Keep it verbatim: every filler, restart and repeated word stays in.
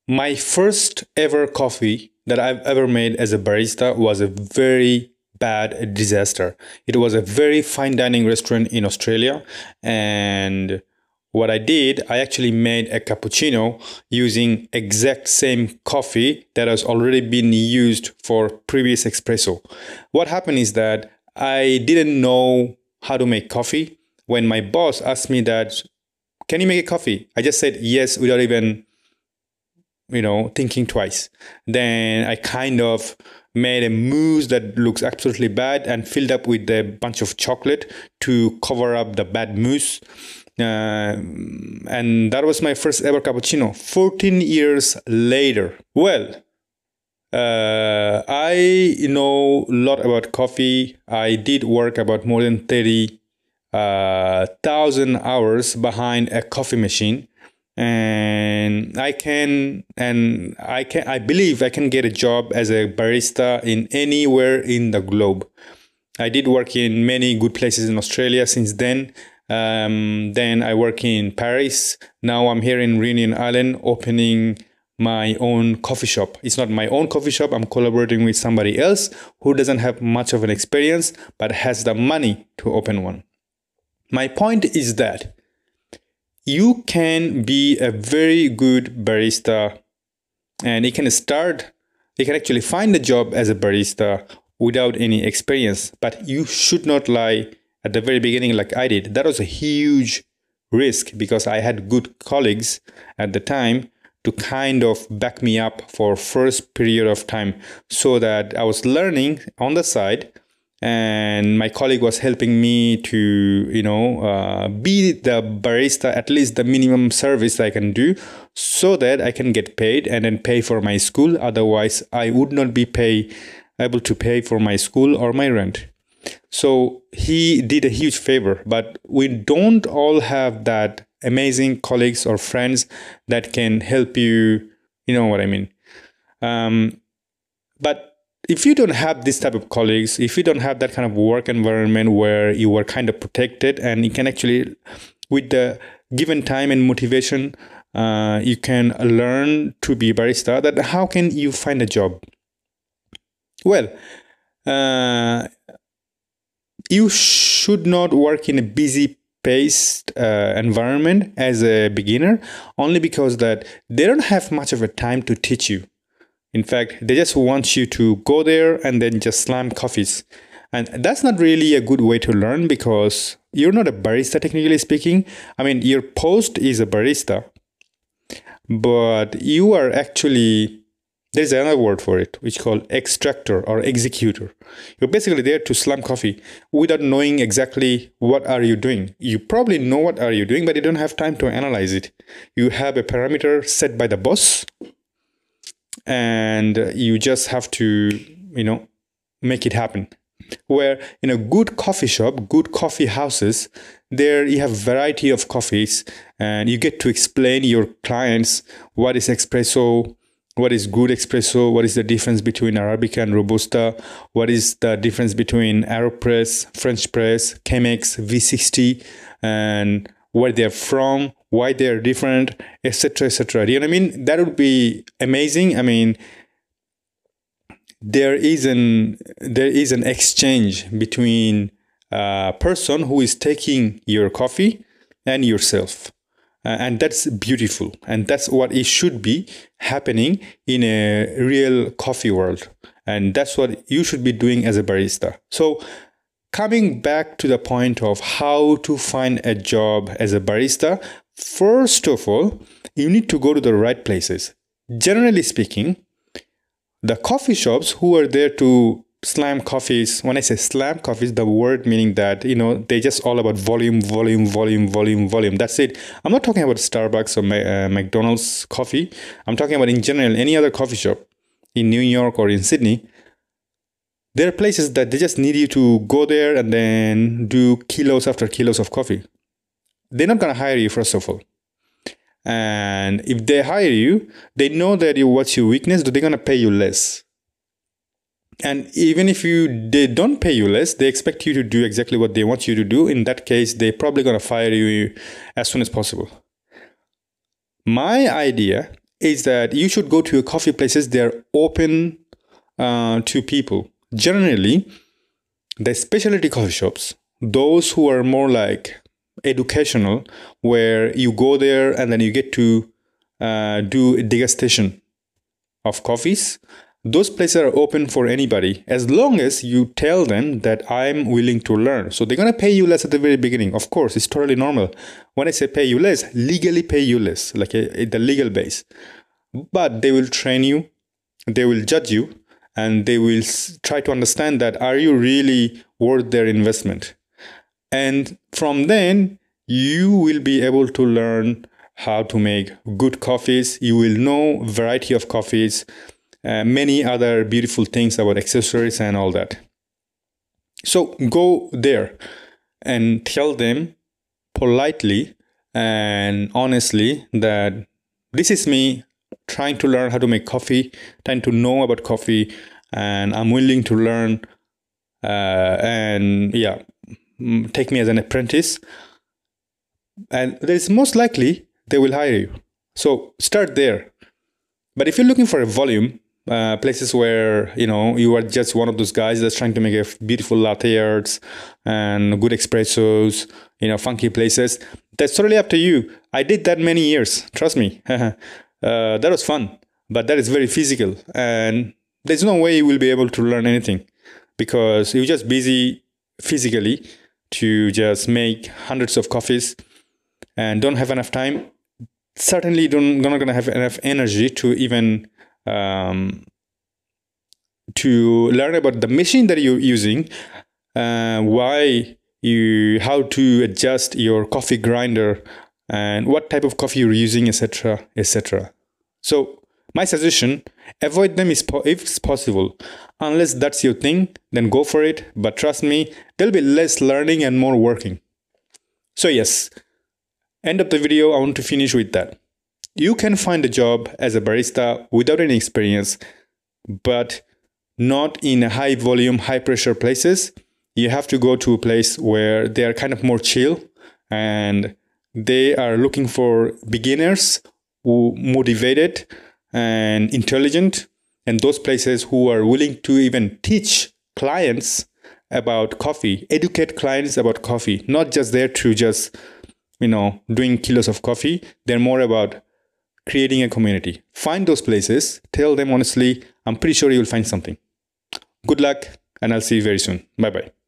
My first ever coffee that I've ever made as a barista was a very bad disaster. It was a very fine dining restaurant in Australia, and what I did, I actually made a cappuccino using exact same coffee that has already been used for previous espresso. What happened is that I didn't know how to make coffee. When my boss asked me that, can you make a coffee? I just said yes without even, you know, thinking twice. Then I kind of made a mousse that looks absolutely bad and filled up with a bunch of chocolate to cover up the bad mousse. Uh, and that was my first ever cappuccino. fourteen years later. Well, uh, I know a lot about coffee. I did work about more than thirty thousand uh, hours behind a coffee machine. And I can, and I can, I believe I can get a job as a barista in anywhere in the globe. I did work in many good places in Australia since then. Um, then I work in Paris. Now I'm here in Reunion Island opening my own coffee shop. It's not my own coffee shop. I'm collaborating with somebody else who doesn't have much of an experience, but has the money to open one. My point is that you can be a very good barista, and you can start, you can actually find a job as a barista without any experience, but you should not lie at the very beginning like I did. That was a huge risk because I had good colleagues at the time to kind of back me up for first period of time, so that I was learning on the side. And my colleague was helping me to, you know, uh, be the barista, at least the minimum service I can do, so that I can get paid and then pay for my school. Otherwise, I would not be pay, able to pay for my school or my rent. So he did a huge favor, but we don't all have that amazing colleagues or friends that can help you. You know what I mean? Um, but if you don't have this type of colleagues, if you don't have that kind of work environment where you are kind of protected and you can actually, with the given time and motivation, uh, you can learn to be barista, that how can you find a job? Well, uh, you should not work in a busy paced uh, environment as a beginner, only because that they don't have much of a time to teach you. In fact, they just want you to go there and then just slam coffees. And that's not really a good way to learn, because you're not a barista, technically speaking. I mean, your post is a barista, but you are actually, there's another word for it, which is called extractor or executor. You're basically there to slam coffee without knowing exactly what are you doing. You probably know what are you doing, but you don't have time to analyze it. You have a parameter set by the boss, and you just have to, you know, make it happen. Where in a good coffee shop, good coffee houses, there you have variety of coffees, and you get to explain your clients what is espresso, what is good espresso, what is the difference between Arabica and Robusta, what is the difference between AeroPress, French press, Chemex, V sixty, and where they're from, why they're different, et cetera, et cetera. Do you know what I mean? That would be amazing. I mean, there is an there is an exchange between a person who is taking your coffee and yourself, uh, and that's beautiful. And that's what it should be happening in a real coffee world, and that's what you should be doing as a barista. So, coming back to the point of how to find a job as a barista, first of all, you need to go to the right places. Generally speaking, the coffee shops who are there to slam coffees, when I say slam coffees, the word meaning that, you know, they just all about volume, volume, volume, volume, volume. That's it. I'm not talking about Starbucks or uh, McDonald's coffee. I'm talking about in general, any other coffee shop in New York or in Sydney. There are places that they just need you to go there and then do kilos after kilos of coffee. They're not going to hire you, first of all. And if they hire you, they know that you what's your weakness, so they're going to pay you less. And even if you they don't pay you less, they expect you to do exactly what they want you to do. In that case, they're probably going to fire you as soon as possible. My idea is that you should go to your coffee places. They're open uh, to people. Generally, the specialty coffee shops, those who are more like educational, where you go there and then you get to uh, do a degustation of coffees, those places are open for anybody as long as you tell them that I'm willing to learn. So they're going to pay you less at the very beginning. Of course, it's totally normal. When I say pay you less, legally pay you less, like a, a, the legal base. But they will train you, they will judge you, and they will try to understand that are you really worth their investment. And from then, you will be able to learn how to make good coffees. You will know variety of coffees, uh, many other beautiful things about accessories and all that. So go there and tell them politely and honestly that this is me trying to learn how to make coffee, trying to know about coffee, and I'm willing to learn. Uh, and yeah, take me as an apprentice. And there's most likely they will hire you. So start there. But if you're looking for a volume, uh, places where, you know, you are just one of those guys that's trying to make a beautiful latte arts and good espressos, you know, funky places, that's totally up to you. I did that many years. Trust me. uh, that was fun, but that is very physical. And there's no way you will be able to learn anything because you're just busy physically to just make hundreds of coffees and don't have enough time. Certainly don't not gonna have enough energy to even um, to learn about the machine that you're using, uh, why you, how to adjust your coffee grinder, and what type of coffee you're using, et cetera, et cetera. So my suggestion: avoid them if it's possible. Unless that's your thing, then go for it. But trust me, there'll be less learning and more working. So yes. End of the video, I want to finish with that. You can find a job as a barista without any experience, but not in high volume, high pressure places. You have to go to a place where they are kind of more chill and they are looking for beginners who are motivated and intelligent, and those places who are willing to even teach clients about coffee, educate clients about coffee, not just there to just you know, doing kilos of coffee. They're more about creating a community. Find those places, tell them honestly, I'm pretty sure you'll find something. Good luck, and I'll see you very soon. Bye-bye.